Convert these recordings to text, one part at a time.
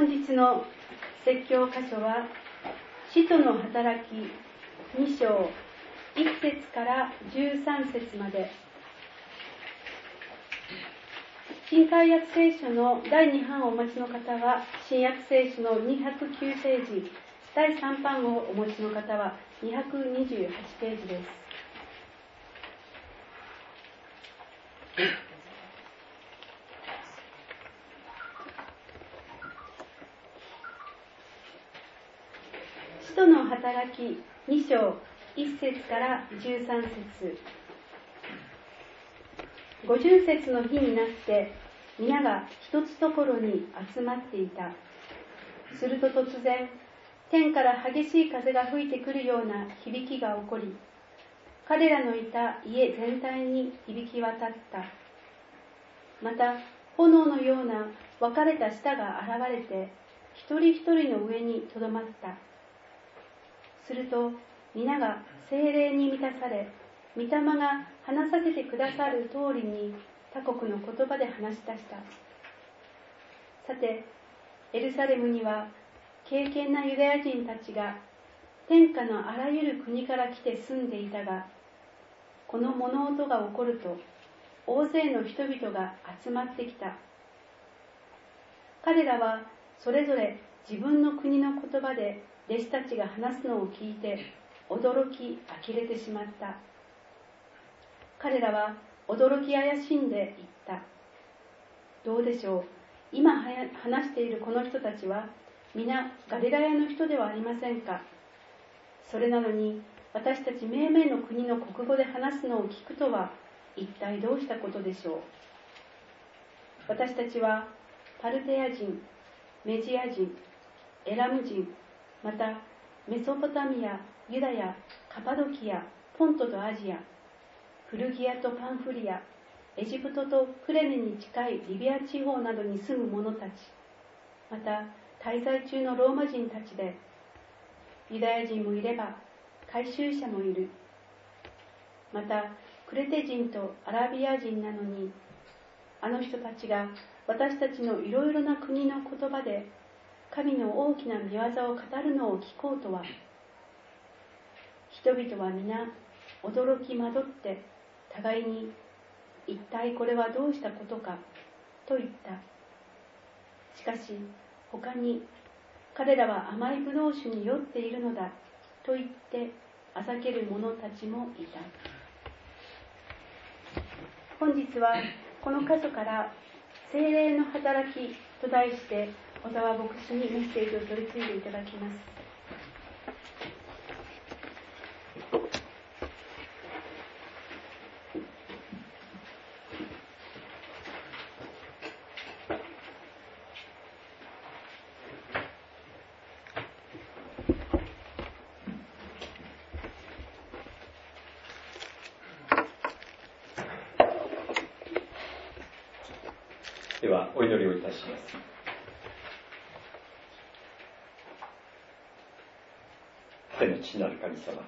日の説教箇所は使徒の働き2章1節から13節まで。新海約聖書の第2版をお持ちの方は新約聖書の209ページ、第3版をお持ちの方は228ページです。使徒の働き2章1節から13節。50節の日になって皆が一つところに集まっていた。すると突然天から激しい風が吹いてくるような響きが起こり、彼らのいた家全体に響き渡った。また炎のような分かれた舌が現れて一人一人の上にとどまった。すると皆が聖霊に満たされ、御霊が話させてくださる通りに他国の言葉で話し出した。さて、エルサレムには敬虔なユダヤ人たちが天下のあらゆる国から来て住んでいたが、この物音が起こると大勢の人々が集まってきた。彼らはそれぞれ自分の国の言葉で弟子たちが話すのを聞いて驚き呆れてしまった。彼らは驚き怪しんで言った。どうでしょう、今話しているこの人たちは皆ガリラヤの人ではありませんか。それなのに私たち命名の国の国語で話すのを聞くとは一体どうしたことでしょう。私たちはパルテア人、メジア人、エラム人、またメソポタミア、ユダヤ、カパドキア、ポントとアジア、フルギアとパンフリア、エジプトとクレネに近いリビア地方などに住む者たち、また滞在中のローマ人たちで、ユダヤ人もいれば改宗者もいる。またクレテ人とアラビア人なのに、あの人たちが私たちのいろいろな国の言葉で神の大きな御業を語るのを聞こうとは。人々は皆驚き惑って互いに、一体これはどうしたことかと言った。しかし他に、彼らは甘いブドウ酒に酔っているのだと言ってあざける者たちもいた。本日はこの箇所から聖霊の働きと題して小沢牧師にメッセージを取り次いでいただきます。 ではお祈りをいたします。天の父なる神様、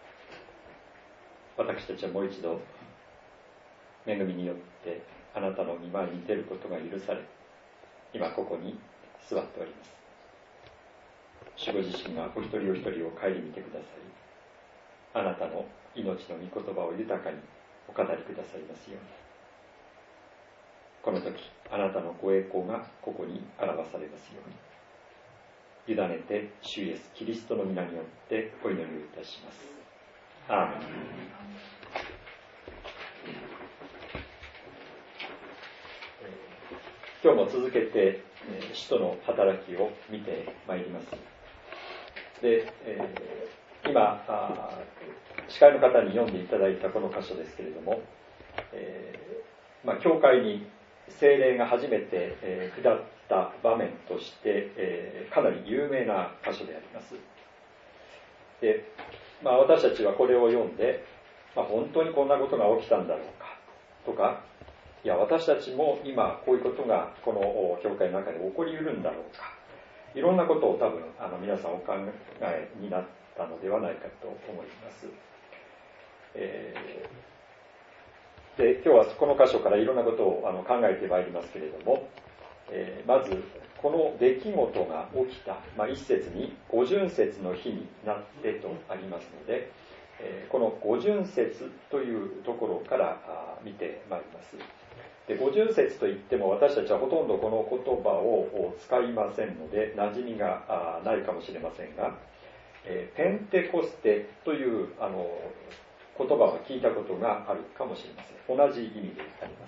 私たちはもう一度恵みによってあなたの御前に出ることが許され、今ここに座っております。主ご自身がお一人お一人を顧みてください、あなたの命の御言葉を豊かにお語りくださいますように。この時あなたのご栄光がここに表されますように、委ねて主イエスキリストの皆によってお祈りをいたします。アーメン。今日も続けて使徒の働きを見てまいります。で、今司会の方に読んでいただいたこの箇所ですけれども、教会に聖霊が初めて下った場面として、かなり有名な箇所であります。で、私たちはこれを読んで、本当にこんなことが起きたんだろうかとか、いや私たちも今こういうことがこの教会の中で起こりうるんだろうか、いろんなことを多分皆さんお考えになったのではないかと思います。で今日はこの箇所からいろんなことを考えてまいりますけれども、まずこの出来事が起きた、一節に五旬節の日になってとありますので、この五旬節というところから見てまいります。で、五旬節といっても私たちはほとんどこの言葉を使いませんので馴染みがないかもしれませんが、ペンテコステという言葉は聞いたことがあるかもしれません。同じ意味であり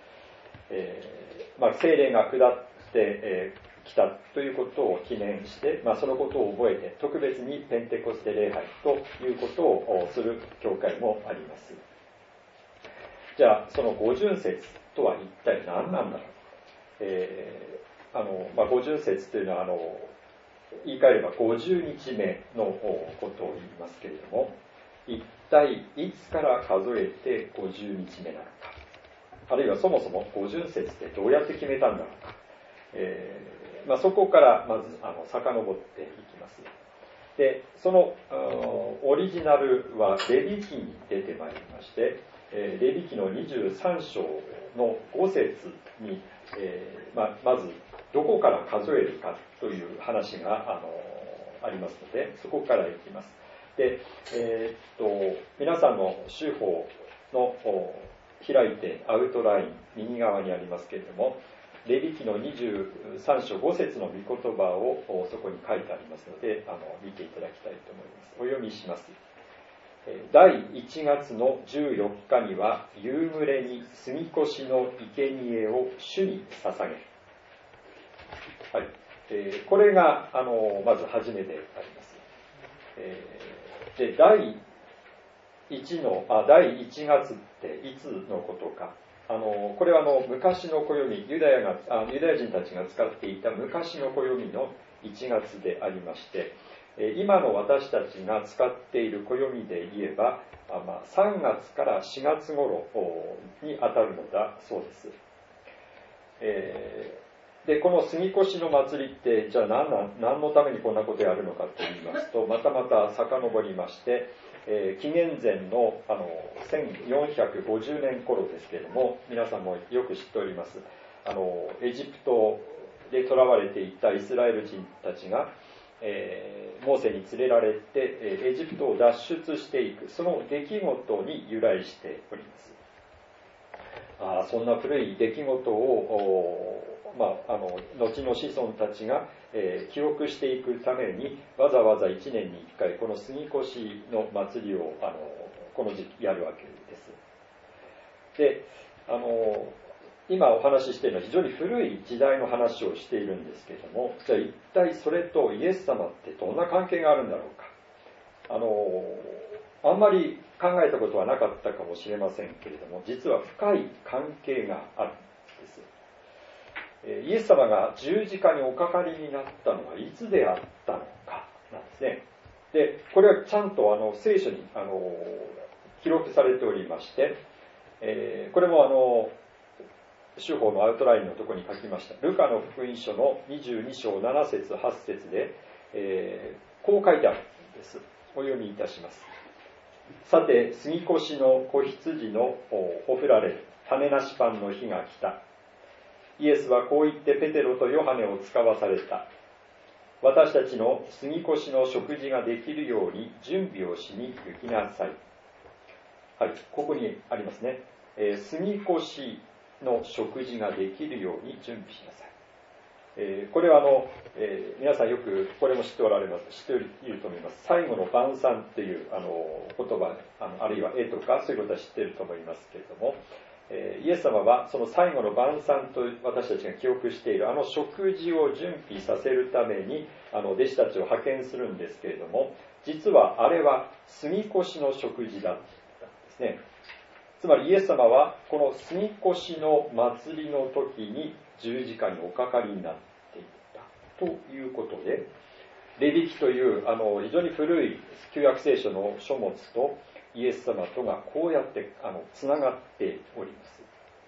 ます。聖霊が下ってきたということを記念して、そのことを覚えて特別にペンテコステ礼拝ということをする教会もあります。じゃあその五旬節とは一体何なんだろう。五旬節というのは言い換えれば50日目のことを言いますけれども、一体いつから数えて50日目なのか、あるいはそもそも五旬節ってどうやって決めたんだろうか、そこからまず遡っていきます。で、そのオリジナルはレビ記に出てまいりまして、レビ記の23章の5節に、まずどこから数えるかという話がありますので、そこからいきます。で、皆さんの手法の開いてアウトライン右側にありますけれども、レビ記の23章5節の御言葉をそこに書いてありますので、見ていただきたいと思います。お読みします。第1月の14日には夕暮れに杉越の生贄を主に捧げ。はい。これがまず初めてあります。で、第1月っていつのことか。これは昔の暦、ユダヤ人たちが使っていた昔の暦の1月でありまして、今の私たちが使っている暦で言えば、3月から4月頃に当たるのだそうです。で、この杉越の祭りって、じゃあ何のためにこんなことをやるのかと言いますと、また遡りまして、紀元前の1450年頃ですけれども、皆さんもよく知っております。エジプトで囚われていたイスラエル人たちが、モーセに連れられてエジプトを脱出していく、その出来事に由来しております。そんな古い出来事を後の子孫たちが、記憶していくためにわざわざ1年に1回この杉越の祭りをこの時期やるわけです。で、今お話ししているのは非常に古い時代の話をしているんですけれども、じゃあ一体それとイエス様ってどんな関係があるんだろうか。あんまり考えたことはなかったかもしれませんけれども、実は深い関係があるんです。イエス様が十字架におかかりになったのはいつであったのかなんですね。で、これはちゃんと聖書に記録されておりまして、これも手法のアウトラインのところに書きました。ルカの福音書の22章7節8節で、こう書いてあるんです。お読みいたします。さて、杉越の子羊のほふられる種なしパンの日が来た。イエスはこう言ってペテロとヨハネを使わされた。私たちの杉越の食事ができるように準備をしに行きなさい。はい、ここにありますね。杉越の食事ができるように準備しなさい。これは皆さんよくこれも知っていると思います。最後の晩餐っていう言葉、あるいは絵とかそういうことは知っていると思いますけれども、イエス様はその最後の晩餐と私たちが記憶している食事を準備させるために弟子たちを派遣するんですけれども、実はあれは杉越の食事だったんですね。つまりイエス様はこの杉越の祭りの時に十字架におかかりになっていったということで、レビ記という非常に古い旧約聖書の書物とイエス様とがこうやってつながっております。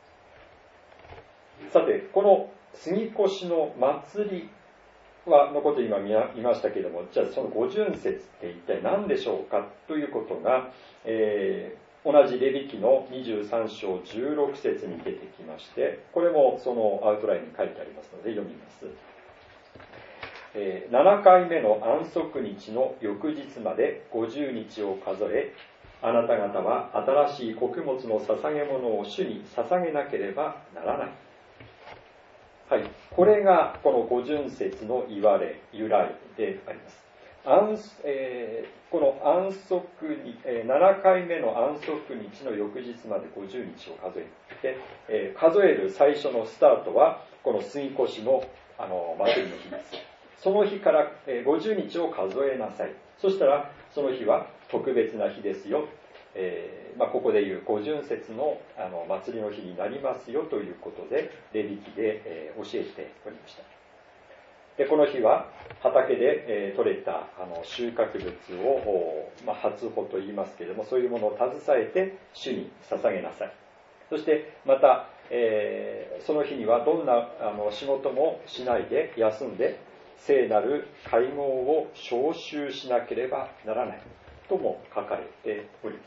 さて、この杉越の祭りのことを今見ましたけれども、じゃあその五旬節って一体何でしょうかということが、同じレビ記の23章16節に出てきまして、これもそのアウトラインに書いてありますので読みます。 7回目の安息日の翌日まで50日を数え、あなた方は新しい穀物の捧げ物を主に捧げなければならない。はい、これがこの五旬節の言われ由来であります。この安息に、7回目の安息日の翌日まで50日を数えて、数える最初のスタートはこの杉越の祭りの日です。その日から50日を数えなさい。そしたらその日は特別な日ですよ。ここでいう五旬節の祭りの日になりますよということでレビ記で教えておりました。でこの日は畑で採れた収穫物を初穂と言いますけれども、そういうものを携えて主に捧げなさい。そしてまた、その日にはどんな仕事もしないで休んで聖なる会合を召集しなければならないとも書かれております。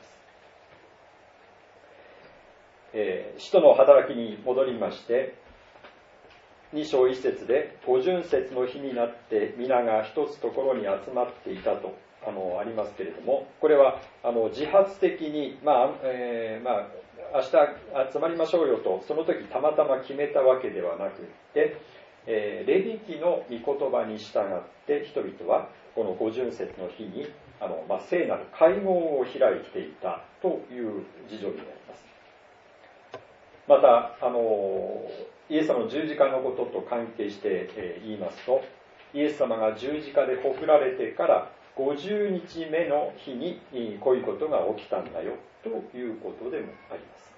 使徒の働きに戻りまして、2章1節で五旬節の日になって皆が一つところに集まっていたとありますけれども、これは自発的に、明日集まりましょうよとその時たまたま決めたわけではなくて、レビ記の御言葉に従って人々はこの五旬節の日に聖なる会合を開いていたという事情になります。またイエス様の十字架のことと関係して言いますと、イエス様が十字架でほふられてから50日目の日にこういうことが起きたんだよということでもあります。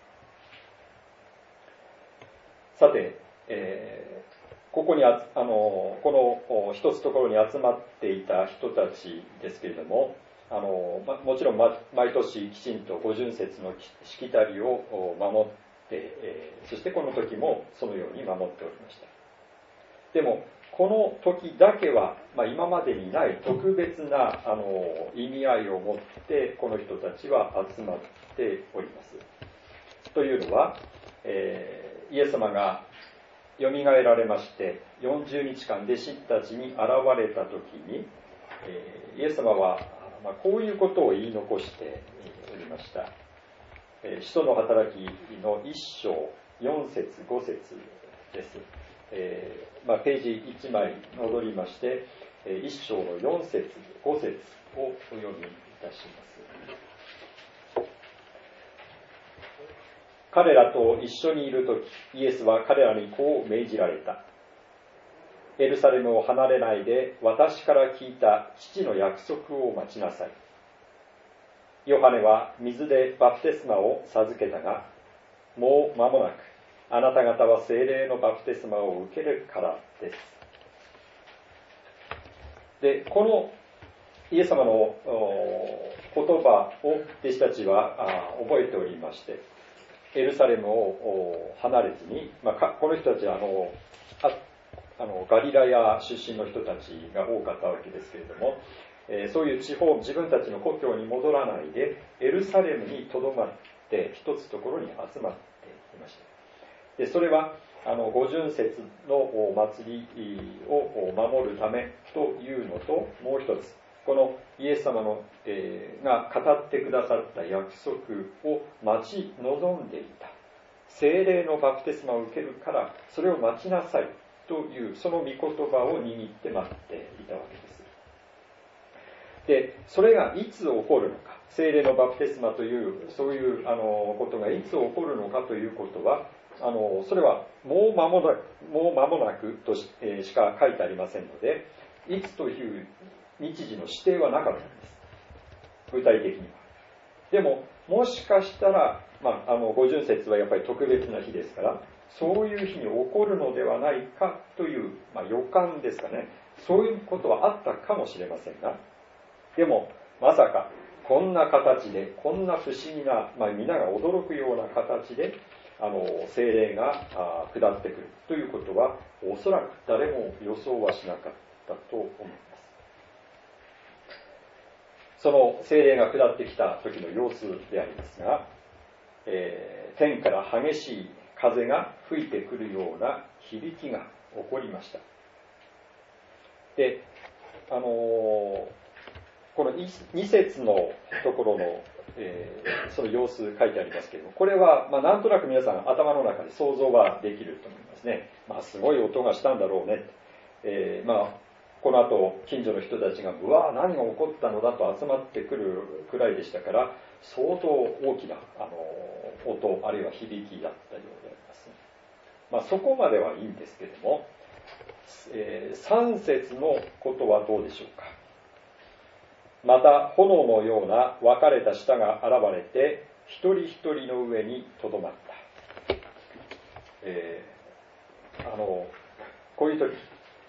さて、ここにこの一つところに集まっていた人たちですけれども、もちろん毎年きちんと五旬節のしきたりを守ってそしてこの時もそのように守っておりました。でもこの時だけは、今までにない特別な意味合いを持ってこの人たちは集まっております。というのは、イエス様がよみがえられまして40日間弟子たちに現れた時に、イエス様は、こういうことを言い残しておりました。使徒の働きの1章4節5節です。ページ1枚戻りまして、1章の4節5節をお読みいたします。彼らと一緒にいるとき、イエスは彼らにこう命じられた。エルサレムを離れないで私から聞いた父の約束を待ちなさい。ヨハネは水でバプテスマを授けたが、もう間もなくあなた方は聖霊のバプテスマを受けるからです。で、このイエス様の言葉を弟子たちは覚えておりまして、エルサレムを離れずに、この人たちはガリラヤ出身の人たちが多かったわけですけれども、そういう地方、自分たちの故郷に戻らないでエルサレムにとどまって一つところに集まっていました。でそれは五旬節のお祭りを守るためというのと、もう一つこのイエス様の、が語ってくださった約束を待ち望んでいた。聖霊のバプテスマを受けるからそれを待ちなさいというその御言葉を握って待っていたわけです。でそれがいつ起こるのか、聖霊のバプテスマというそういうことがいつ起こるのかということはそれはもう間もなくとしか書いてありませんので、いつという日時の指定はなかったんです、具体的には。でももしかしたら、五旬節はやっぱり特別な日ですから、そういう日に起こるのではないかという、予感ですかね。そういうことはあったかもしれませんが、でもまさかこんな形で、こんな不思議な、皆が驚くような形で聖霊が下ってくるということは、おそらく誰も予想はしなかったと思います。その聖霊が下ってきた時の様子でありますが、天から激しい風が吹いてくるような響きが起こりました。 で、この2節のところの、その様子書いてありますけれども、これは、なんとなく皆さん頭の中で想像ができると思いますね。すごい音がしたんだろうね。この後近所の人たちがうわ何が起こったのだと集まってくるくらいでしたから、相当大きな音あるいは響きだったようであります。そこまではいいんですけれども、3節のことはどうでしょうか。また炎のような分かれた舌が現れて一人一人の上にとどまった。こういう時、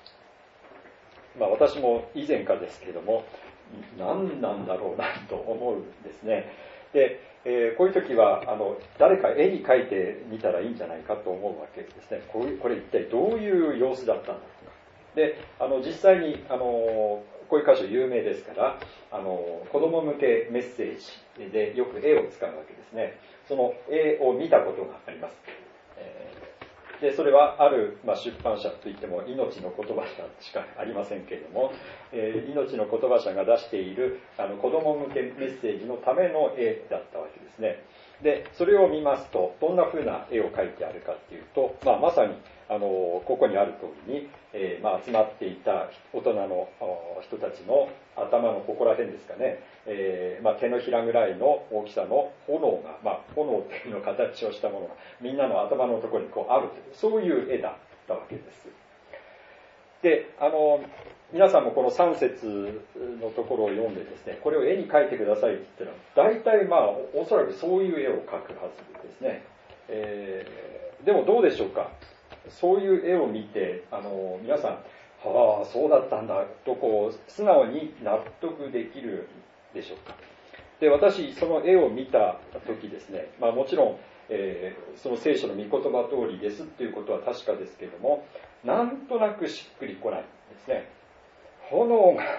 私も以前からですけれども、何なんだろうなと思うんですね。で、こういう時は誰か絵に描いてみたらいいんじゃないかと思うわけですね。これ一体どういう様子だったんだとか。で、実際にこういう箇所有名ですから、子供向けメッセージでよく絵を使うわけですね。その絵を見たことがあります。でそれはある、出版社といっても命の言葉社しかありませんけれども、命の言葉社が出している子供向けメッセージのための絵だったわけですね。でそれを見ますとどんな風な絵を描いてあるかっていうと、まさにここにある通りに、集まっていた大人の人たちの頭のここら辺ですかね、手のひらぐらいの大きさの炎が、炎っていうの形をしたものがみんなの頭のところにこうあるという、そういう絵だったわけです。で皆さんもこの3節のところを読んでですね、これを絵に描いてくださいって言ったら大体おそらくそういう絵を描くはずですね。でもどうでしょうか。そういう絵を見て皆さんはあそうだったんだとこう素直に納得できるでしょうか。で私その絵を見た時ですね、もちろん、その聖書の御言葉通りですっていうことは確かですけれども、なんとなくしっくりこないんですね。炎が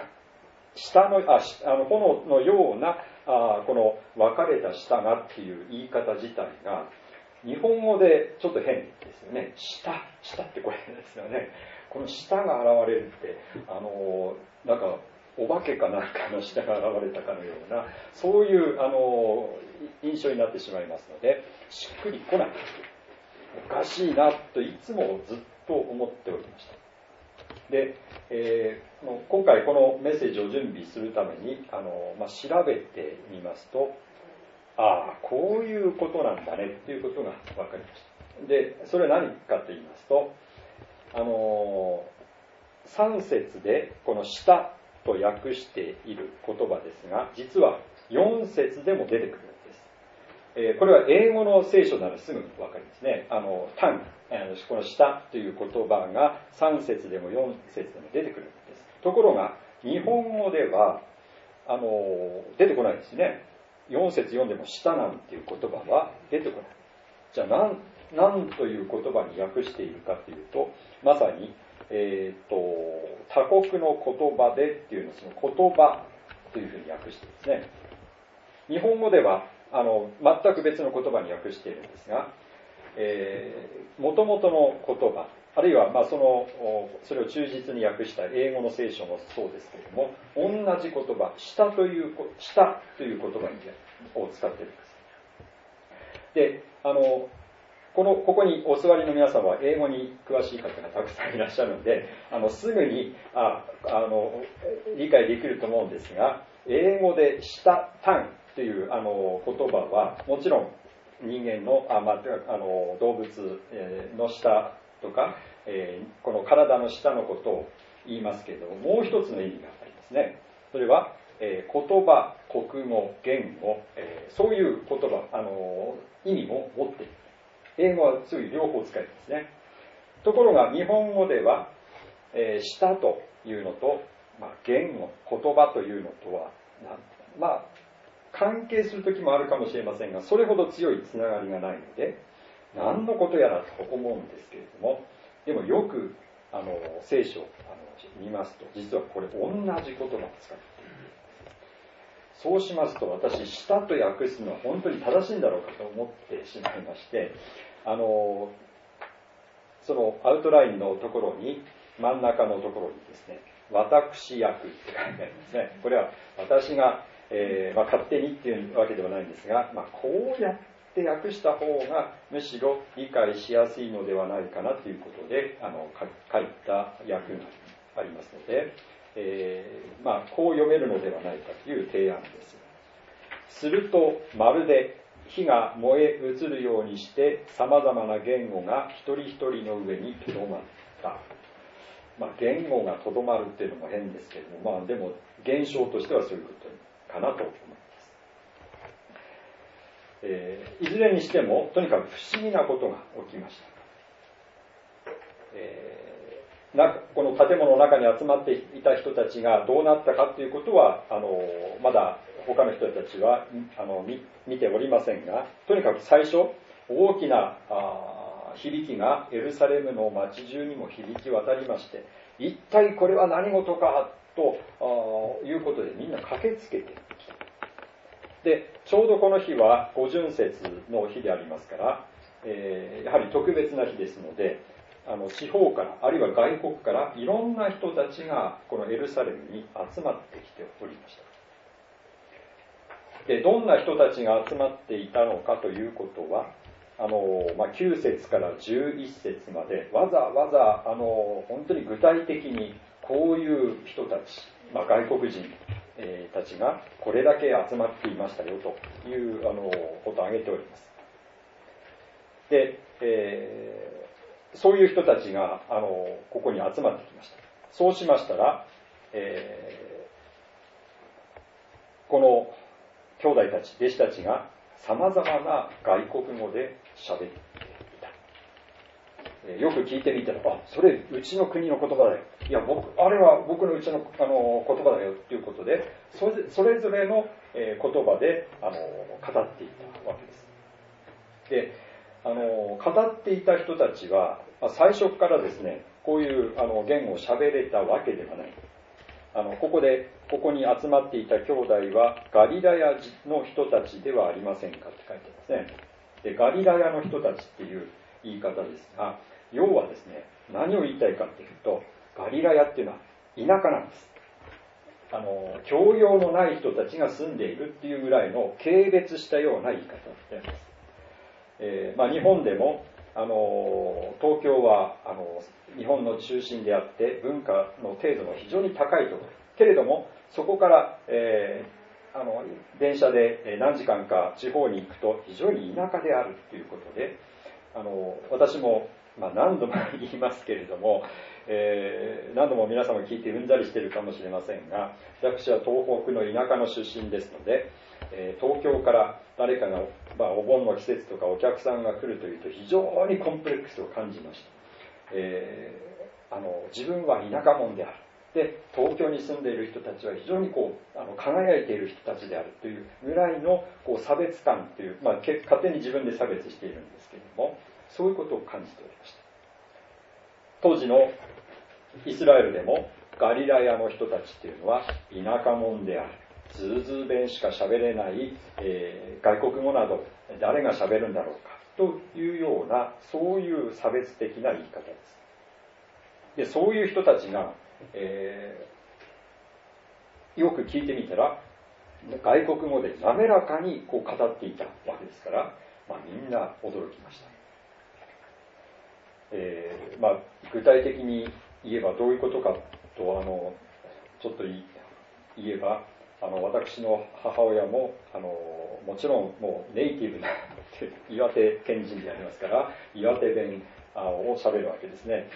炎のようなこの分かれた舌がっていう言い方自体が日本語でちょっと変ですよね。舌ってこれですよね。この舌が現れるってなんかお化けかなんかの舌が現れたかのような、そういう印象になってしまいますので、しっくりこない、おかしいなといつもずっと思っておりました。で、今回このメッセージを準備するために調べてみますと、こういうことなんだねっていうことが分かりました。でそれは何かと言いますと、3節でこの舌と訳している言葉ですが、実は4節でも出てくるんです。これは英語の聖書ならすぐ分かりますね。タン、この舌という言葉が3節でも4節でも出てくるんです。ところが日本語では出てこないですね。4節読んでも舌なんていう言葉は出てこない。じゃあ何という言葉に訳しているかというと、まさに他国の言葉でっていうのをその言葉というふうに訳してですね。日本語では全く別の言葉に訳しているんですが、元々の言葉、あるいはそれを忠実に訳した英語の聖書もそうですけれども、同じ言葉、舌という言葉を使っているんです。でここにお座りの皆さんは英語に詳しい方がたくさんいらっしゃるので、すぐに理解できると思うんですが、英語で舌、タンという言葉はもちろん人間の動物の舌とか、この体の舌のことを言いますけれども、もう一つの意味がありますね。それは言葉、国語、言語、そういう言葉意味を持っている。英語はそういう両方使いますね。ところが日本語では、舌というのと、言語、言葉というのとは関係する時もあるかもしれませんが、それほど強いつながりがないので何のことやらと思うんですけれども、でもよく聖書を見ますと、実はこれ同じ言葉を使っている。そうしますと私、舌と訳すのは本当に正しいんだろうかと思ってしまいまして、そのアウトラインのところに真ん中のところにですね、 私役って書いてありますね。これは私が、勝手にっていうわけではないんですが、こうやって訳した方がむしろ理解しやすいのではないかなということで書いた訳がありますので、こう読めるのではないかという提案です。するとまるで火が燃え移るようにしてさまざまな言語が一人一人の上にとどまった。言語がとどまるっていうのも変ですけれども、でも現象としてはそういうことかなと思います。いずれにしてもとにかく不思議なことが起きました。この建物の中に集まっていた人たちがどうなったかということはまだ他の人たちは見ておりませんが、とにかく最初大きな響きがエルサレムの町中にも響き渡りまして、一体これは何事かということでみんな駆けつけてきた。でちょうどこの日は五旬節の日でありますから、やはり特別な日ですので、地方からあるいは外国からいろんな人たちがこのエルサレムに集まってきておりました。でどんな人たちが集まっていたのかということは9節から11節までわざわざ本当に具体的にこういう人たち、外国人たちがこれだけ集まっていましたよということを挙げております。で、そういう人たちがここに集まってきました。そうしましたら、この兄弟たち、弟子たちがさまざまな外国語で喋っていた。よく聞いてみたら、それうちの国の言葉だよ。いや、あれは僕のうちの言葉だよということで、それぞれの言葉で語っていたわけです。で、語っていた人たちは最初からですね、こういう言語を喋れたわけではない。ここに集まっていた兄弟はガリラヤの人たちではありませんかって書いてますね。でガリラヤの人たちっていう言い方ですが、要はですね、何を言いたいかっていうと、ガリラヤっていうのは田舎なんです。教養のない人たちが住んでいるっていうぐらいの軽蔑したような言い方をしています。日本でも東京は日本の中心であって文化の程度の非常に高いところけれども、そこから、電車で何時間か地方に行くと非常に田舎であるということで、私も、何度も言いますけれども、何度も皆様聞いてうんざりしているかもしれませんが、私は東北の田舎の出身ですので、東京から誰かが、お盆の季節とかお客さんが来るというと非常にコンプレックスを感じました。自分は田舎者である。で、東京に住んでいる人たちは非常に輝いている人たちであるというぐらいの差別感という、勝手に自分で差別しているんですけれども、そういうことを感じておりました。当時のイスラエルでもガリラヤの人たちっていうのは田舎者である。ズーズー弁しか喋れない、外国語など誰が喋るんだろうかというような、そういう差別的な言い方です。で、そういう人たちが、よく聞いてみたら外国語で滑らかに語っていたわけですから、みんな驚きました。具体的に言えばどういうことかとちょっと言えば、私の母親ももちろんもうネイティブな岩手県人でありますから、岩手弁を喋るわけですね。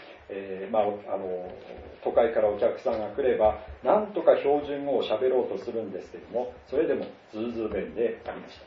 都会からお客さんが来ればなんとか標準語を喋ろうとするんですけども、それでもズーズー弁でありました。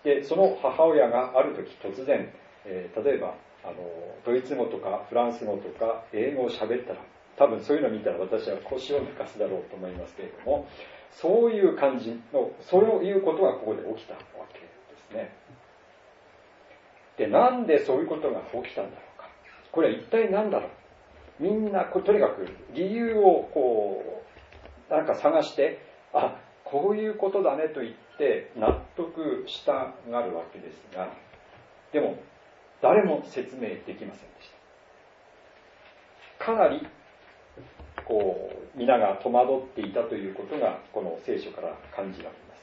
で、その母親がある時突然、例えばドイツ語とかフランス語とか英語を喋ったら、多分そういうのを見たら私は腰を抜かすだろうと思いますけれども、そういう感じの、そういうことがここで起きたわけですね。で、なんでそういうことが起きたんだろうか。これは一体何だろう。みんなとにかく理由をなんか探して、こういうことだねと言って納得したがるわけですが、でも誰も説明できませんでした。かなり皆が戸惑っていたということがこの聖書から感じられます。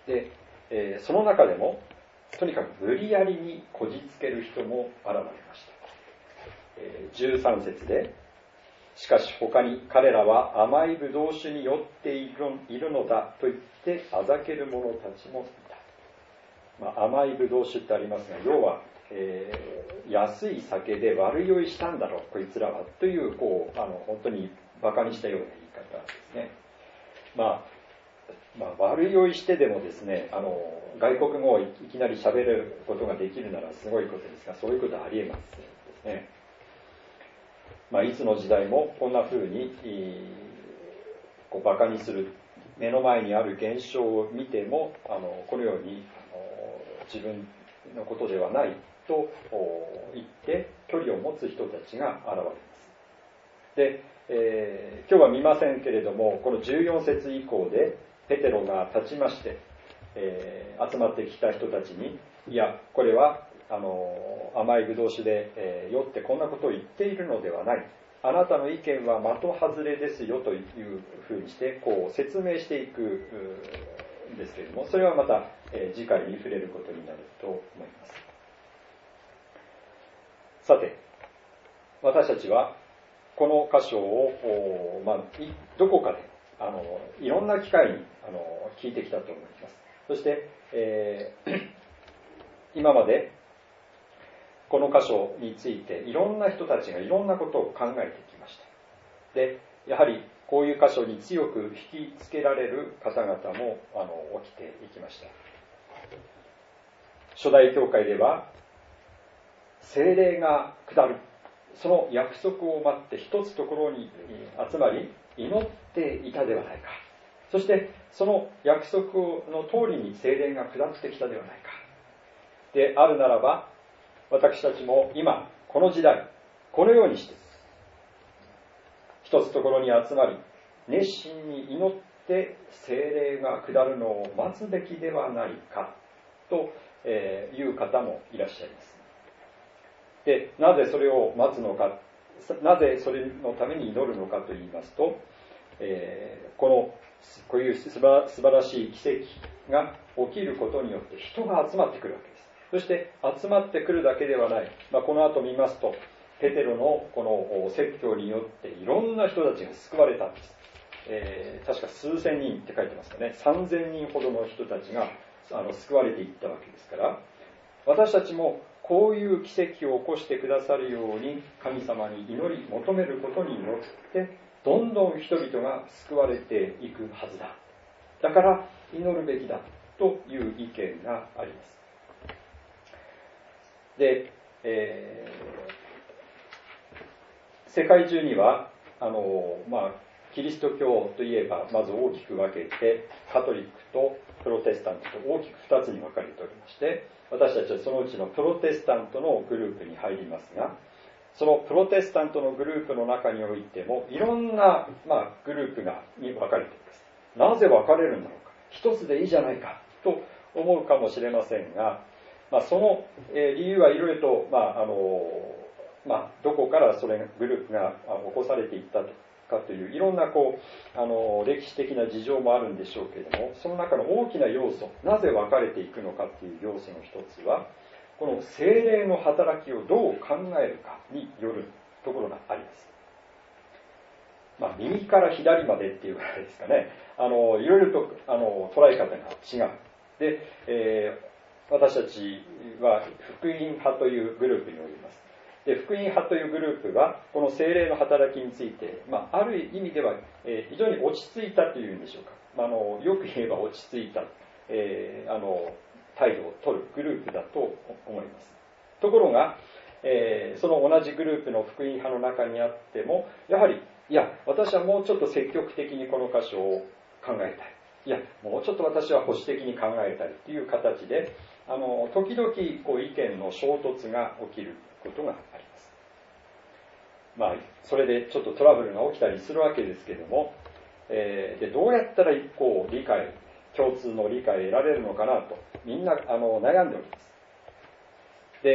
で、その中でもとにかく無理やりにこじつける人も現れました。13節で、しかし他に彼らは甘いブドウ酒に酔っているのだと言ってあざける者たちもいた。甘いブドウ酒ってありますが、要は、安い酒で悪酔いしたんだろうこいつらはという、本当にバカにしたような言い方ですね。悪酔いしてでもですね、外国語をいきなり喋ることができるならすごいことですが、そういうことはありえますですね。いつの時代もこんな風にバカにする、目の前にある現象を見てもこのように自分のことではないと言って距離を持つ人たちが現れます。で、今日は見ませんけれども、この14節以降でペテロが立ちまして、集まってきた人たちに、いやこれは甘いブドウ酒で、酔ってこんなことを言っているのではない、あなたの意見は的外れですよというふうにして説明していくんですけれども、それはまた、次回に触れることになると思います。さて、私たちはこの箇所を、どこかでいろんな機会に聞いてきたと思います。そして、今までこの箇所についていろんな人たちがいろんなことを考えてきました。で、やはりこういう箇所に強く引きつけられる方々も起きていきました。初代教会では聖霊が下る、その約束を待って一つところに集まり祈っていたではないか。そしてその約束の通りに聖霊が下ってきたではないか。であるならば、私たちも今この時代このようにして一つところに集まり熱心に祈って聖霊が下るのを待つべきではないかという方もいらっしゃいます。で、なぜそれを待つのか、なぜそれのために祈るのかといいますと、こういう素晴らしい奇跡が起きることによって人が集まってくるわけです。そして集まってくるだけではない、この後見ますとペテロのこの説教によっていろんな人たちが救われたんです。確か数千人って書いてますかね。3000人ほどの人たちが救われていったわけですから、私たちもこういう奇跡を起こしてくださるように神様に祈り求めることによってどんどん人々が救われていくはずだ。だから祈るべきだという意見があります。で、世界中にはキリスト教といえばまず大きく分けてカトリックとプロテスタントと大きく2つに分かれておりまして、私たちはそのうちのプロテスタントのグループに入りますが、そのプロテスタントのグループの中においてもいろんな、グループに分かれています。なぜ分かれるんだろうか、一つでいいじゃないかと思うかもしれませんが、その理由はいろいろと、どこからそれグループが起こされていったかといういろんな歴史的な事情もあるんでしょうけれども、その中の大きな要素、なぜ分かれていくのかという要素の一つは、この聖霊の働きをどう考えるかによるところがあります。右から左までっていうぐらいですかね。いろいろと捉え方が違う。で、私たちは福音派というグループにおります。で、福音派というグループはこの聖霊の働きについて、ある意味では、非常に落ち着いたというんでしょうか。よく言えば落ち着いた、態度を取るグループだと思います。ところが、その同じグループの福音派の中にあっても、やはり私はもうちょっと積極的にこの箇所を考えたい、もうちょっと私は保守的に考えたいという形で時々意見の衝突が起きることがあります。それでちょっとトラブルが起きたりするわけですけれども、でどうやったら共通の理解を得られるのかなとみんな悩んでおります。で、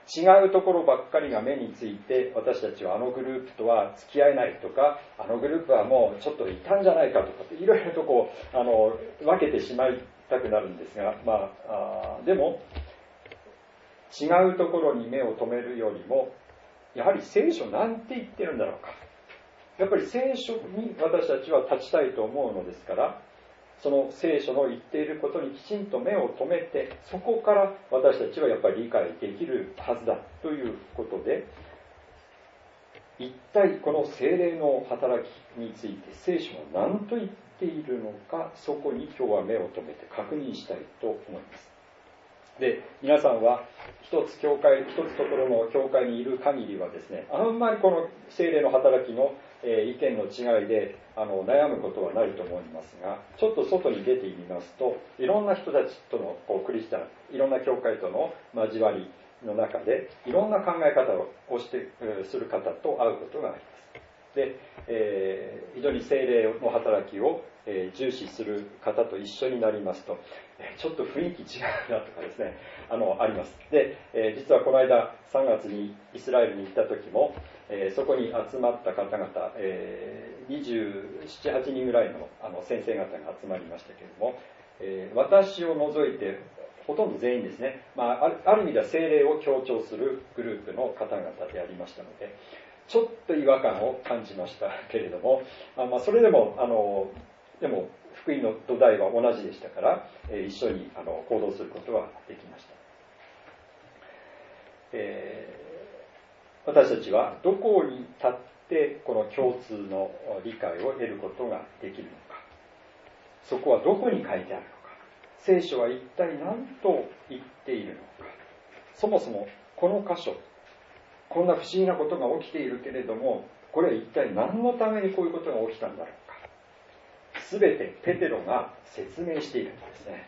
違うところばっかりが目について、私たちはあのグループとは付き合えないとか、あのグループはもうちょっといたんじゃないかとかっていろいろと分けてしまいたくなるんですが、でも違うところに目を留めるよりも、やはり聖書なんて言ってるんだろうか、やっぱり聖書に私たちは立ちたいと思うのですから、その聖書の言っていることにきちんと目を留めて、そこから私たちはやっぱり理解できるはずだということで、一体この聖霊の働きについて聖書は何と言っているのか、そこに今日は目を留めて確認したいと思います。で、皆さんは一つところの教会にいる限りはですね、あんまりこの聖霊の働きの意見の違いで悩むことはないと思いますが、ちょっと外に出てみますと、いろんな人たちとのクリスチャン、いろんな教会との交わりの中で、いろんな考え方をする方と会うことがあります。で、非常に聖霊の働きを重視する方と一緒になりますと、ちょっと雰囲気違うなとかですね、あります。で、実はこの間3月にイスラエルに行った時も、そこに集まった方々、27、8人ぐらいの先生方が集まりましたけれども、私を除いてほとんど全員ですね、ある意味では聖霊を強調するグループの方々でありましたので、ちょっと違和感を感じましたけれども、それでも福音の土台は同じでしたから、一緒に行動することはできました。私たちはどこに立ってこの共通の理解を得ることができるのか、そこはどこに書いてあるのか、聖書は一体何と言っているのか、そもそもこの箇所、こんな不思議なことが起きているけれども、これは一体何のためにこういうことが起きたんだろうか、すべてペテロが説明しているんですね。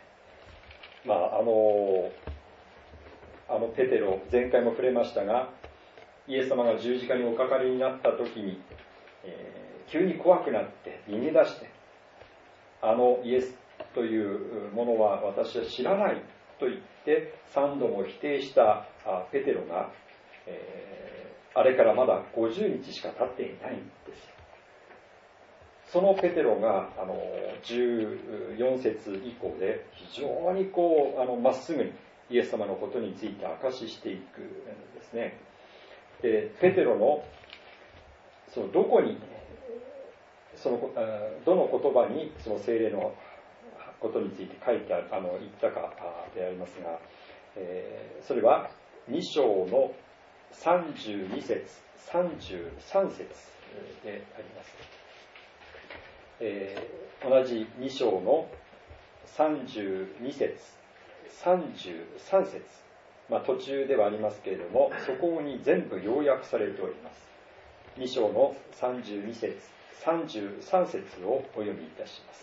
ペテロ、前回も触れましたが、イエス様が十字架におかかりになった時に、急に怖くなって逃げ出して、イエスというものは私は知らないと言って3度も否定したペテロが、あれからまだ50日しか経っていないんですよ。そのペテロが14節以降で非常にまっすぐにイエス様のことについて証ししていくんですね。で、ペテロのどこにどの言葉にその聖霊のことについて書いてある言ったかでありますが、それは2章の32節33節であります。同じ2章の32節33節、途中ではありますけれども、そこに全部要約されております。2章の32節33節をお読みいたします。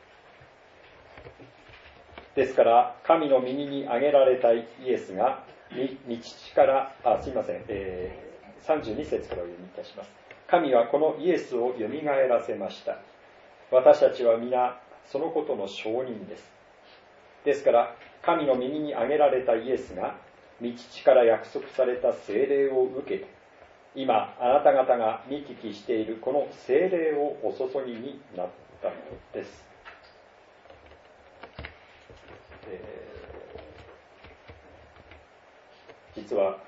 ですから神の右に挙げられたイエスが道から32節からお読みいたします。神はこのイエスをよみがえらせました。私たちは皆そのことの証人です。ですから神の右に挙げられたイエスが御父から約束された聖霊を受けて、今あなた方が見聞きしているこの聖霊をお注ぎになったのです。実は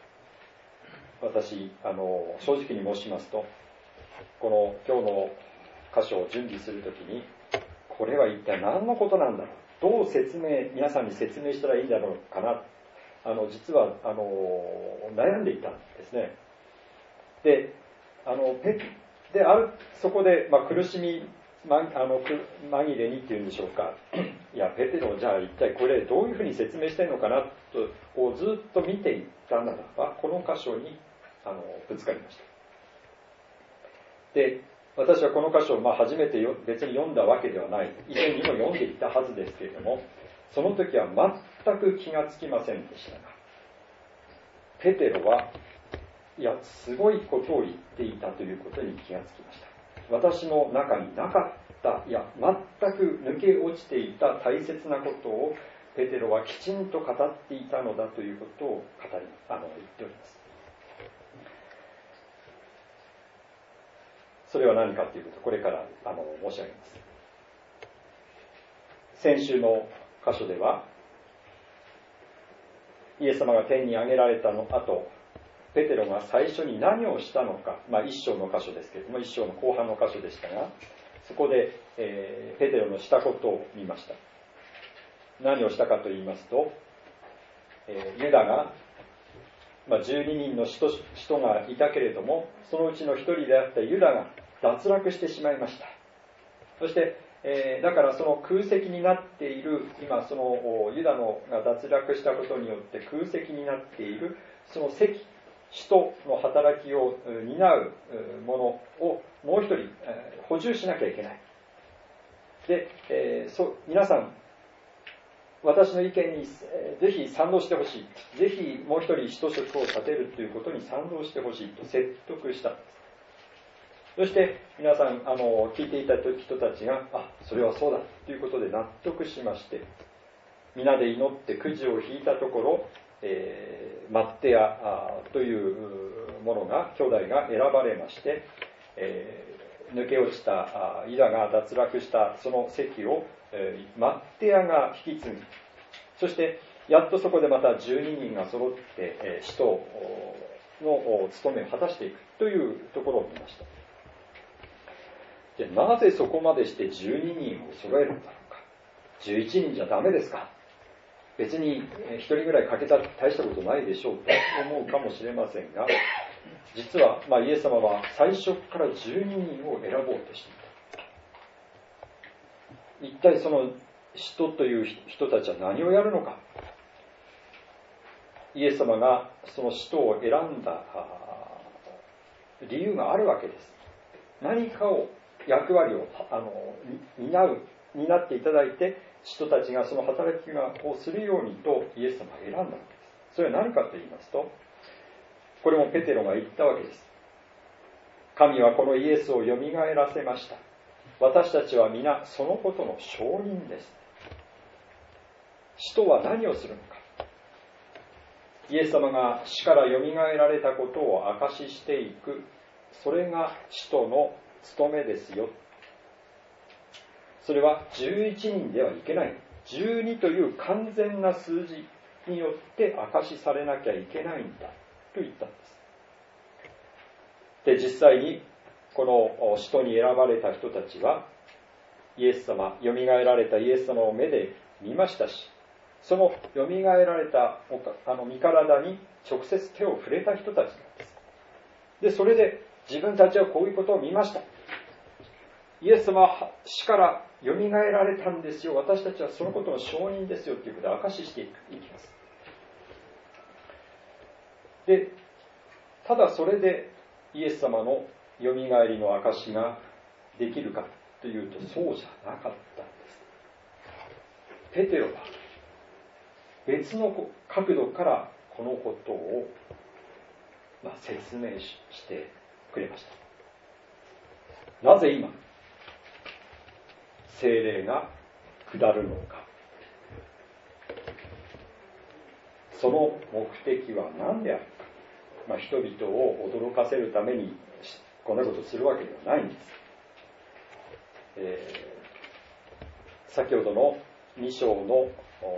私正直に申しますと、この今日の箇所を準備するときに、これは一体何のことなんだろう、どう皆さんに説明したらいいんだろうかな、実は悩んでいたんですね。で、そこで、苦しみ紛れにっていうんでしょうか、いやペテロじゃあ一体これどういうふうに説明してるのかなとずっと見ていったならば、この箇所にぶつかりました。で、私はこの箇所を初めて別に読んだわけではない、以前にも読んでいたはずですけれども、その時は全く気がつきませんでしたが、ペテロはいやすごいことを言っていたということに気がつきました。私の中になかった、いや全く抜け落ちていた大切なことをペテロはきちんと語っていたのだということを言っております。それは何かということをこれから申し上げます。先週の箇所では、イエス様が天に上げられたの後、ペテロが最初に何をしたのか、一章の箇所ですけれども、一章の後半の箇所でしたが、そこで、ペテロのしたことを見ました。何をしたかと言いますと、ユダが、12人の使徒がいたけれども、そのうちの一人であったユダが脱落してしまいました。そして、だからその空席になっている、今そのユダが脱落したことによって空席になっている、その使徒の働きを担うものをもう一人補充しなきゃいけない。で、皆さん、私の意見にぜひ賛同してほしい。ぜひもう一人使徒職を立てるということに賛同してほしいと説得したんです。そして皆さん聞いていた人たちが、それはそうだということで納得しまして、皆で祈ってくじを引いたところ、マッテアというものが、兄弟が選ばれまして、抜け落ちたユダが脱落したその席を、マッテアが引き継ぎ、そしてやっとそこでまた12人が揃って、使徒の務めを果たしていくというところを見ました。じゃあなぜそこまでして12人を揃えるんだろうか。11人じゃダメですか。別に1人ぐらい欠けたって大したことないでしょうと思うかもしれませんが、実は、イエス様は最初から12人を選ぼうとしていた。一体その使徒という人たちは何をやるのか。イエス様がその使徒を選んだ理由があるわけです。何かを役割を担っていただいて、使徒たちがその働きをするようにとイエス様が選んだわけです。それは何かと言いますと、これもペテロが言ったわけです。神はこのイエスをよみがえらせました。私たちは皆そのことの証人です。使徒は何をするのか。イエス様が死からよみがえられたことを証ししていく、それが使徒の務めですよ。それは11人ではいけない。12という完全な数字によって証しされなきゃいけないんだと言ったんです。で、実際にこの使徒に選ばれた人たちはイエス様、よみがえられたイエス様を目で見ましたし、そのよみがえられた身体に直接手を触れた人たちなんです。で、それで自分たちはこういうことを見ました。イエス様は死からよみがえられたんですよ。私たちはそのことの証人ですよということで証ししていきます。で、ただそれでイエス様のよみがえりの証しができるかというと、そうじゃなかったんです。ペテロは別の角度からこのことを説明してくれました。なぜ今聖霊が下るのか、その目的は何であるか。人々を驚かせるためにこんなことをするわけではないんです。先ほどの2章の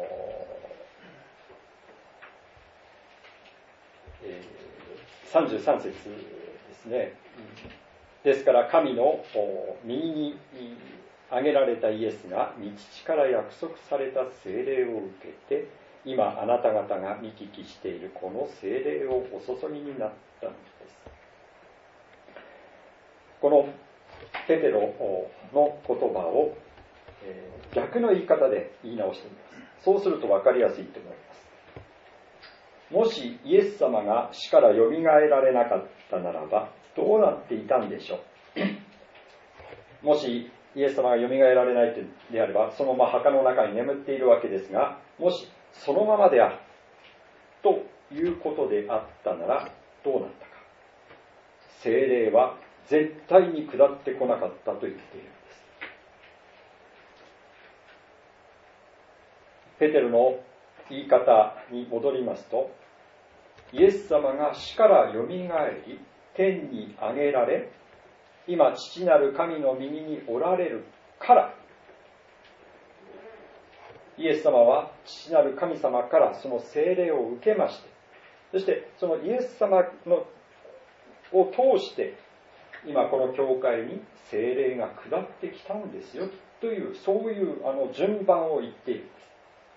33節ですね。ですから神の右に挙げられたイエスが御父から約束された聖霊を受けて、今あなた方が見聞きしているこの聖霊をお注ぎになったのです。このペテロの言葉を逆の言い方で言い直してみます。そうすると分かりやすいと思います。もしイエス様が死からよみがえられなかったならばどうなっていたんでしょう。もしイエス様がよみがえられないであれば、そのまま墓の中に眠っているわけですが、もしそのままであるということであったならどうなったか。聖霊は絶対に下ってこなかったと言っているんです。 ペテロの言い方に戻りますと、イエス様が死からよみがえり、天に上げられ、今父なる神の右におられるから、イエス様は父なる神様からその聖霊を受けまして、そしてそのイエス様を通して今この教会に聖霊が下ってきたんですよという、そういう順番を言っているんです。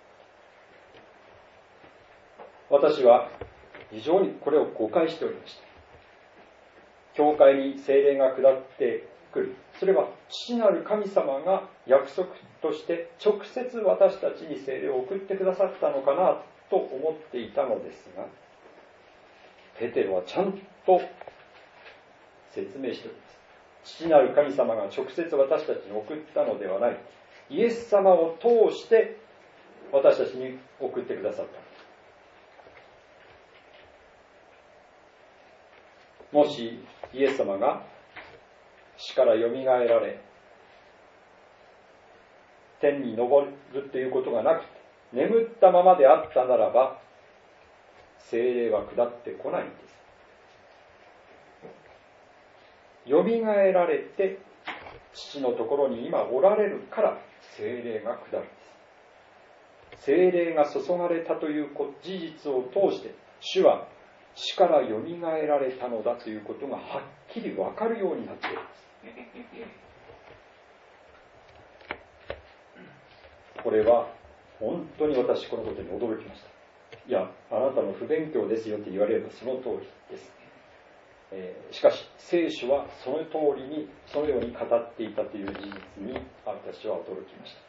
私は非常にこれを誤解しておりました。教会に聖霊が下ってくる、それは父なる神様が約束として直接私たちに聖霊を送ってくださったのかなと思っていたのですが、ペテロはちゃんと説明しております。父なる神様が直接私たちに送ったのではない、イエス様を通して私たちに送ってくださった。もしイエス様が死からよみがえられ天に昇るということがなくて眠ったままであったならば、聖霊は下ってこないんです。よみがえられて父のところに今おられるから聖霊が下るんです。聖霊が注がれたという事実を通して、主は死からよみがえられたのだということがはっきり分かるようになっています。これは本当に私このことに驚きました。いや、あなたの不勉強ですよって言われればその通りです。しかし聖書はその通りにそのように語っていたという事実に私は驚きました。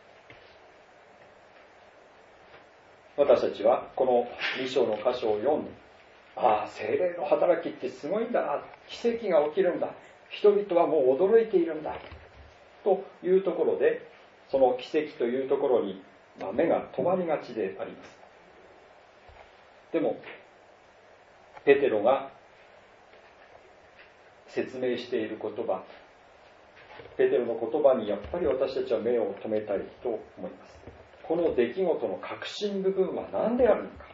私たちはこの2章の箇所を読んで、ああ、聖霊の働きってすごいんだな、奇跡が起きるんだ、人々はもう驚いているんだというところで、その奇跡というところに目が止まりがちであります。でもペテロが説明している言葉、ペテロの言葉にやっぱり私たちは目を留めたいと思います。この出来事の核心部分は何であるのか。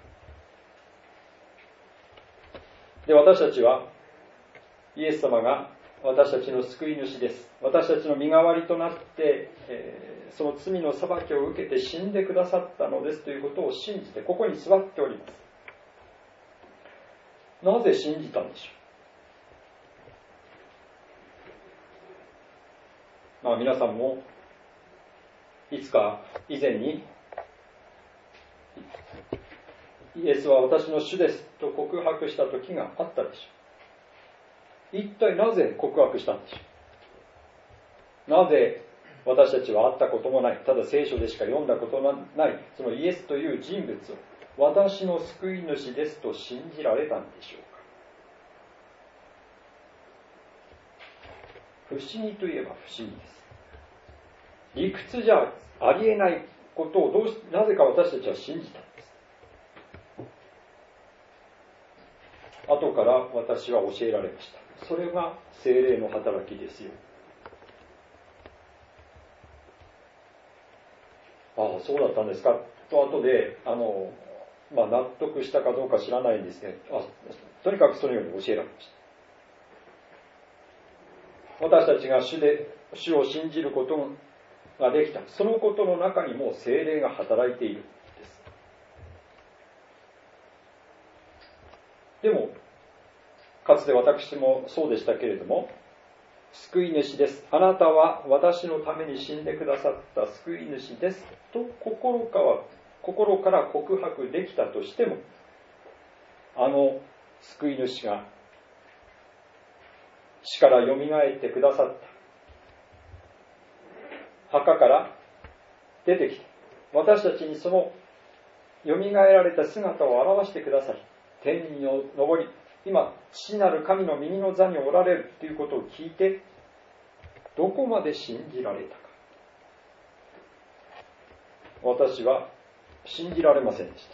で、私たちはイエス様が私たちの救い主です、私たちの身代わりとなって、その罪の裁きを受けて死んでくださったのですということを信じてここに座っております。なぜ信じたんでしょう。皆さんもいつか以前にイエスは私の主ですと告白した時があったでしょう。一体なぜ告白したんでしょう。なぜ私たちは会ったこともない、ただ聖書でしか読んだことのないそのイエスという人物を私の救い主ですと信じられたんでしょうか。不思議といえば不思議です。理屈じゃありえないことをなぜか私たちは信じたんです。後から私は教えられました。それが聖霊の働きですよ。ああ、そうだったんですかと後で納得したかどうか知らないんですけど、とにかくそのように教えられました。私たちが主を信じることができた、そのことの中にも聖霊が働いているんです。でもかつて私もそうでしたけれども、救い主です、あなたは私のために死んでくださった救い主ですと心から告白できたとしても、救い主が死からよみがえってくださった、墓から出てきて私たちにそのよみがえられた姿を表してくださり、天に昇り今父なる神の右の座におられるということを聞いて、どこまで信じられたか。私は信じられませんでした。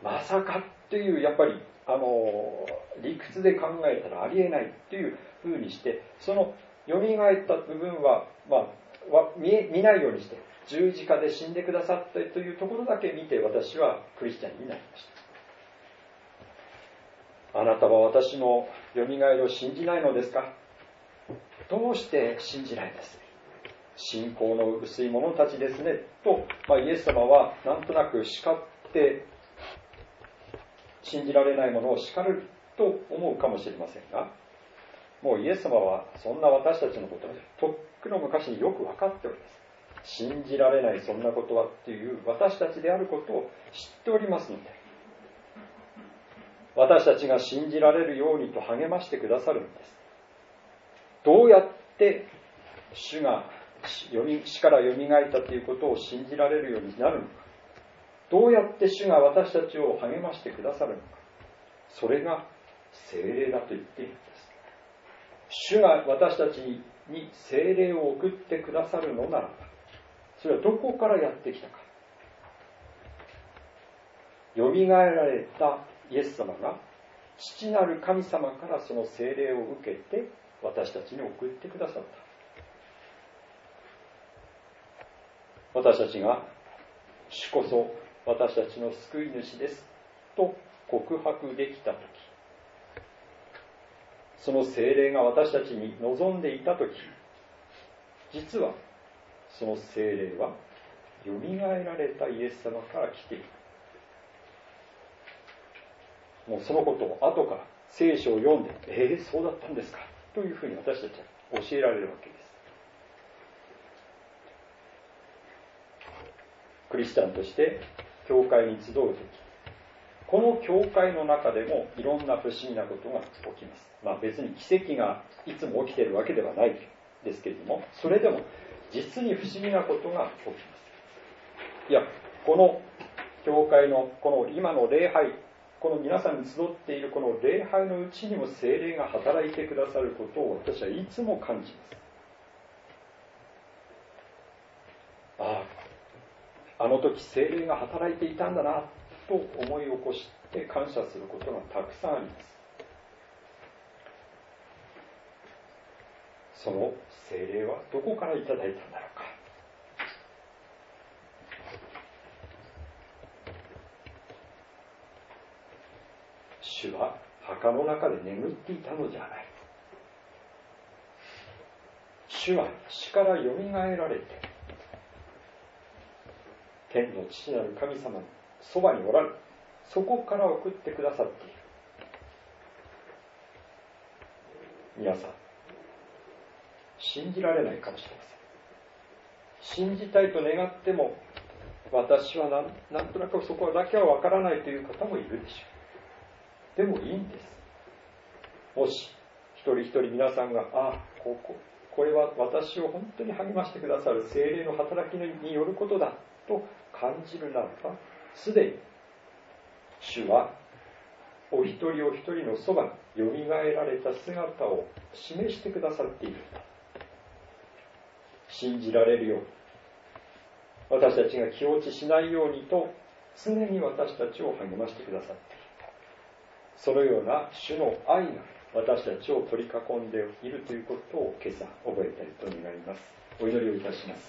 まさかっていう、やっぱり理屈で考えたらありえないっていうふうにして、そのよみがえった部分は、見ないようにして、 十字架で死んでくださったというところだけ見て、私はクリスチャンになりました。あなたは私のよみがえりを信じないのですか？どうして信じないんです？信仰の薄い者たちですねと、イエス様はなんとなく叱って、信じられないものを叱ると思うかもしれませんが、もうイエス様はそんな私たちのことをとっくの昔によく分かっております。信じられないそんなことはっていう私たちであることを知っておりますので、私たちが信じられるようにと励ましてくださるんです。どうやって主が死からよみがえったということを信じられるようになるのか、どうやって主が私たちを励ましてくださるのか、それが聖霊だと言っているんです。主が私たちに聖霊を送ってくださるのならば、それはどこからやってきたか。よみがえられたイエス様が父なる神様からその聖霊を受けて私たちに送ってくださった。私たちが主こそ私たちの救い主ですと告白できたとき、その聖霊が私たちに望んでいたとき、実はその聖霊はよみがえられたイエス様から来ている。もうそのことを後から聖書を読んで、そうだったんですかというふうに私たちは教えられるわけです。クリスチャンとして教会に集うとき、この教会の中でもいろんな不思議なことが起きます。別に奇跡がいつも起きているわけではないですけれども、それでも実に不思議なことが起きます。いや、この教会のこの今の礼拝、この皆さんに集っているこの礼拝のうちにも聖霊が働いてくださることを私はいつも感じます。あの時聖霊が働いていたんだなと思い起こして感謝することがたくさんあります。その聖霊はどこからいただいたんだろうか。主は墓の中で眠っていたのじゃない。主は死からよみがえられて、天の父なる神様のそばにおられ、そこから送ってくださっている。皆さん、信じられないかもしれません。信じたいと願っても、私はなんとなくそこだけはわからないという方もいるでしょう。でもいいんです。もし一人一人皆さんがこれは私を本当に励ましてくださる聖霊の働きによることだと感じるならば、すでに主はお一人お一人のそばによみがえられた姿を示してくださっているんだ。信じられるように、私たちが気落ちしないようにと常に私たちを励ましてくださっている。そのような主の愛が私たちを取り囲んでいるということを今朝覚えたいと願います。お祈りをいたします。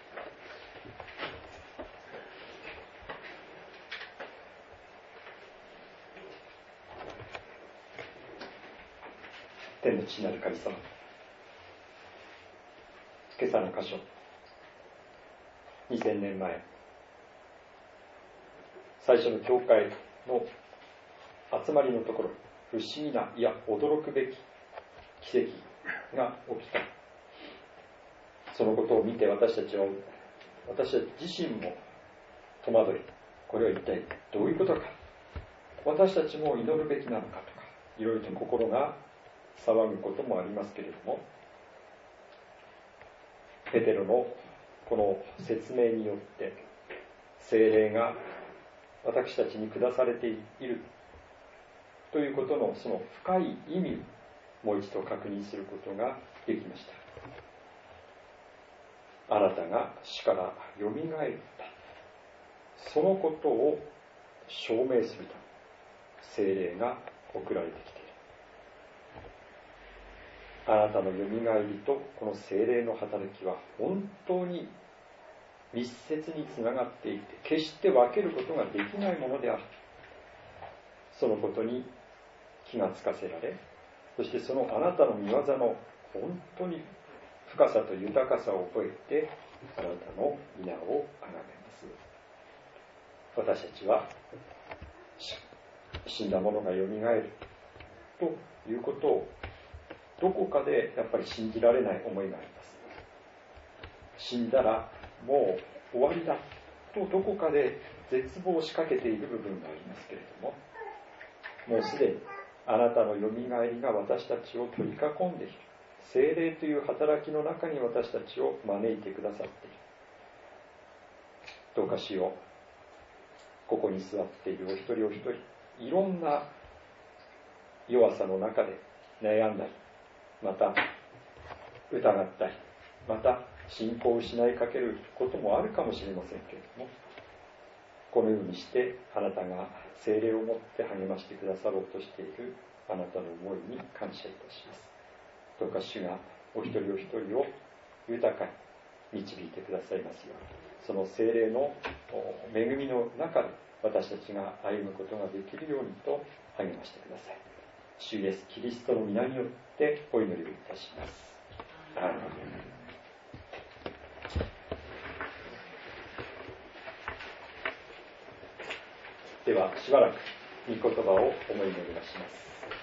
天の父なる神様、今朝の箇所、2000年前、最初の教会の集まりのところ、不思議な、いや驚くべき奇跡が起きた。そのことを見て私たち自身も戸惑い、これは一体どういうことか、私たちも祈るべきなのかとか、いろいろと心が騒ぐこともありますけれども、ペテロのこの説明によって聖霊が私たちに下されているということのその深い意味をもう一度確認することができました。あなたが死からよみがえった、そのことを証明するため聖霊が送られてきている。あなたのよみがえりとこの聖霊の働きは本当に密接につながっていて、決して分けることができないものである。そのことに気がつかせられ、そしてそのあなたの御業の本当に深さと豊かさを覚えて、あなたの皆をあがめます。私たちは死んだ者がよみがえるということをどこかでやっぱり信じられない思いがあります。死んだらもう終わりだとどこかで絶望しかけている部分がありますけれども、もうすでにあなたのよみがえりが私たちを取り囲んでいる。聖霊という働きの中に私たちを招いてくださっている。どうかしよう、ここに座っているお一人お一人、いろんな弱さの中で悩んだり、また疑ったり、また信仰を失いかけることもあるかもしれませんけれども、このようにしてあなたが聖霊を持って励ましてくださろうとしているあなたの思いに感謝いたします。どうか主がお一人お一人を豊かに導いてくださいますように、その聖霊の恵みの中で私たちが歩むことができるようにと励ましてください。主イエスキリストの皆によってお祈りをいたします。アーメン。ではしばらく御言葉を思い巡らします。